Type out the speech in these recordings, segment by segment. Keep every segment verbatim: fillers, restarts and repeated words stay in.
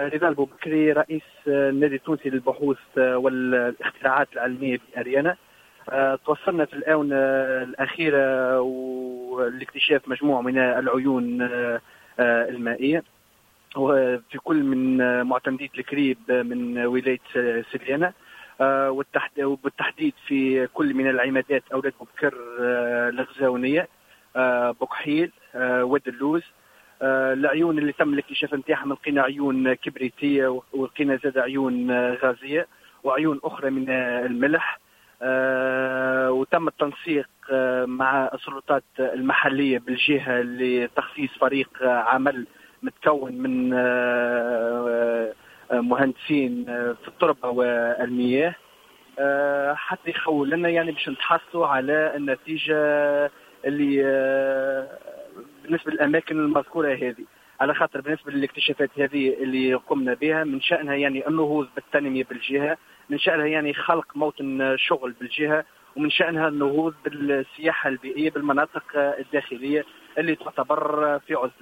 رضا البوبكري رئيس النادي التونسي للبحوث والاختراعات العلمية بأريانا. توصلنا في الآونة الأخيرة والاكتشاف مجموعة من العيون المائية وفي كل من معتمدية الكريب من ولاية سليانة، وبالتحديد في كل من العمادات أولاد بوبكر الغزاونية، بوكحيل، واد اللوز. العيون اللي تم الاكتشاف نتاعها من لقينا عيون كبريتية ولقينا زاد عيون غازية وعيون أخرى من الملح. آه وتم التنسيق آه مع السلطات المحلية بالجهة لتخصيص فريق آه عمل متكون من آه آه مهندسين آه في التربة والمياه آه حتى يخول لنا يعني باش نتحصلوا على النتيجة اللي آه بالنسبة للأماكن المذكورة هذه، على خاطر بالنسبة للاكتشافات هذه اللي قمنا بها من شأنها يعني النهوض بالتنمية بالجهة، من شأنها يعني خلق موطن شغل بالجهة، ومن شأنها النهوض بالسياحة البيئية بالمناطق الداخلية اللي تعتبر في عزلة.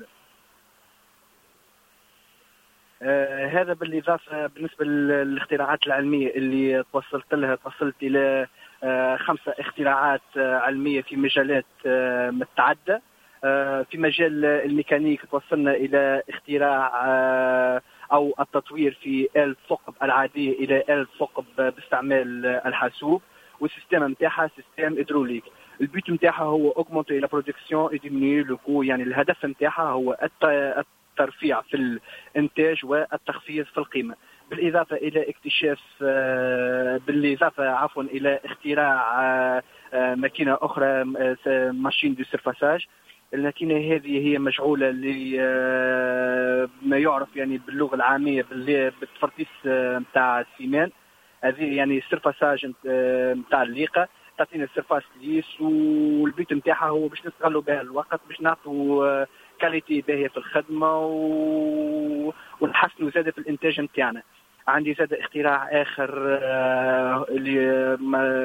آه هذا بالإضافة بالنسبة للاختراعات العلمية اللي توصلت لها، توصلت إلى آه خمسة اختراعات آه علمية في مجالات آه متعددة. آه في مجال الميكانيك توصلنا إلى اختراع آه أو التطوير في آلة ثقب العادية إلى آلة ثقب باستعمال الحاسوب، والسيستم نتاعها سيستم هيدروليك. البيت نتاعها هو augmenter la production et diminuer le coût، يعني الهدف نتاعها هو الترفيع في الإنتاج والتخفيض في القيمة، بالإضافة إلى اكتشاف بالإضافة عفوا إلى اختراع ماكينة أخرى ماشين دو سيرفاساج. الماكينة هذه هي مشغولة لما يعرف يعني باللغة العامية بالتفرطيس متاع السيمان. هذه يعني السيرفاساج متاع الليقة، تعطينا السيرفاس ليس، والبيت متاعها هو باش نستغلوا بها الوقت باش نعطوا كاليتي باهية في الخدمة ونحسنوا زادة في الإنتاج متاعنا. عندي زادة اختراع آخر اللي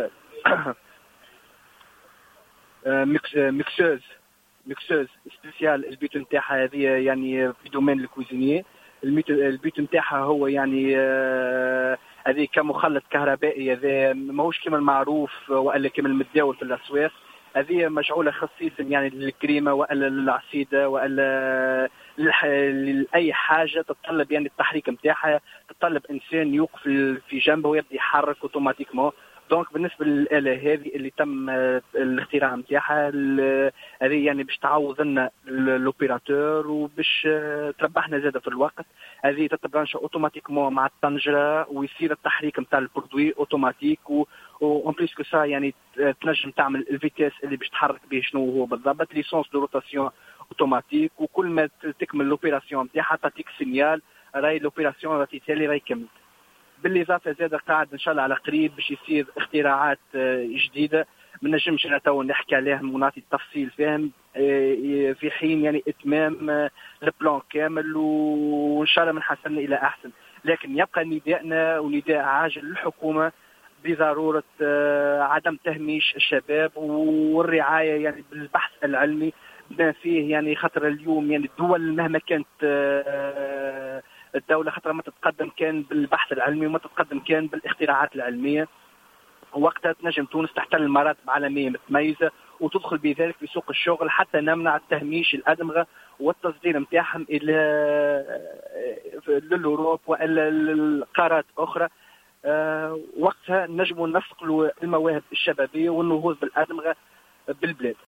ميكسوز ميكسوز سبيسيال. البيت نتاعها هذه يعني في دومين الكوزينية. البيت نتاعها هو يعني هذه كمخلط كهربائي، هذا ماهوش كما المعروف ولا كما المتداول في الأسواق. هذه مشغولة خصيصا يعني للكريمة ولا للعصيدة ولا لأي حاجة تتطلب يعني التحريك نتاعها، تتطلب إنسان يوقف في جنبه ويبدأ يحرك اوتوماتيكمون. دونك بالنسبه للآلة هذه اللي تم الاختراع نتاعها هذه يعني باش تعوض لنا لوبيراتور وباش تربحنا زاده في الوقت. هذه تتبرانش اوتوماتيكمون مع الطنجره ويصير التحريك نتاع البرودوي اوتوماتيك، اون بليس كو سا يعني تنجم تعمل الفيتيس اللي باش تحرك به شنو هو بالضبط، ليسونس دو روتاسيون اوتوماتيك، وكل ما تكمل لوبيراسيون نتاعها تعطيك سينيال راهي لوبيراسيون راهي تالي راهي كملت. بالإضافة زاد قاعد إن شاء الله على قريب باش يصير اختراعات جديدة ما نجمش أنا تو نحكي عليهم ونعطي التفصيل فيهم في حين يعني إتمام البلان كامل، وإن شاء الله من حسن إلى أحسن. لكن يبقى نداءنا ونداء عاجل للحكومة بضرورة عدم تهميش الشباب والرعاية يعني بالبحث العلمي بما فيه يعني خطر اليوم يعني الدول مهما كانت الدولة خطرة ما تتقدم كان بالبحث العلمي وما تتقدم كان بالاختراعات العلمية، وقتها تنجم تونس تحتل مراتب عالمية متميزة وتدخل بذلك في سوق الشغل حتى نمنع التهميش الأدمغة والتصدير متاعهم إلى للأوروب وإلى القارات أخرى. أه وقتها نجموا نسقلوا المواهب الشبابية والنهوض بالأدمغة بالبلاد.